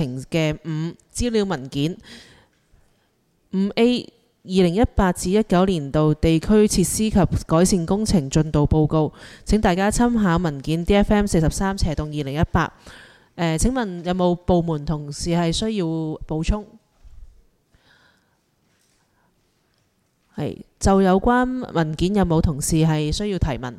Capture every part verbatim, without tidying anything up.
程嘅五資料文件五 A 二零一八至一九年度地區設施及改善工程進度報告。請大家參考文件 D F M 四十三斜洞二零一八。誒，請問有冇部門同事係需要補充？係，就有關文件有冇同事係需要提問？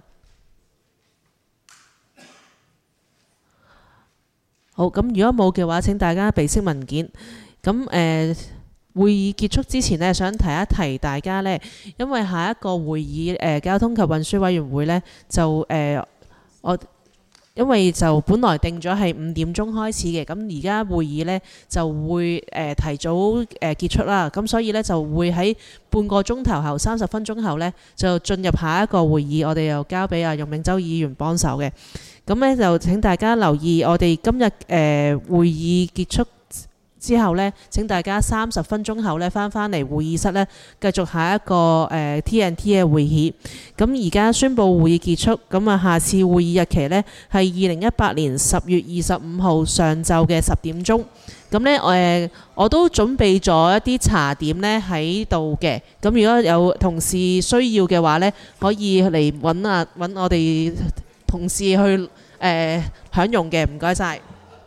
好，咁如果冇嘅話，請大家備悉文件。咁誒、呃，會議結束之前呢，想提一提大家呢，因為下一個會議誒、呃、交通及運輸委員會呢，就誒、呃、我。因為就本來定咗係五點鐘開始嘅，咁而家會議呢就會誒、呃、提早誒、呃、結束啦，咁所以呢，就會喺半個鐘頭後三十分鐘後呢，就進入下一個會議，我哋又交俾阿容銘洲議員幫手嘅。咁呢，就請大家留意，我哋今日誒、呃、會議結束之後呢，請大家三十分鐘後呢翻返嚟會議室呢，繼續下一個誒、呃、T N T 嘅會議。咁而家宣布會議結束，咁啊下次會議日期呢係二零一八年十月二十五號上晝嘅十點鐘。咁呢，誒、呃、我都準備咗一啲茶點呢喺度嘅。咁如果有同事需要嘅話呢，可以嚟揾啊揾我哋同事去誒、呃、享用嘅。唔該晒。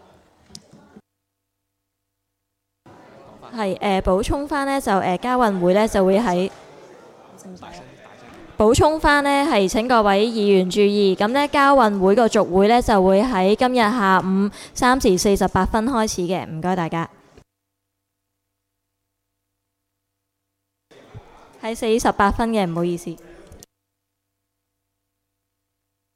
係誒、呃、補充翻呢，就誒、呃、交運會呢就會喺補充翻呢，係請各位議員注意，咁呢交運會個續會呢就會喺今日下午三時四十八分開始嘅，唔該大家。係四十八分嘅，唔好意思。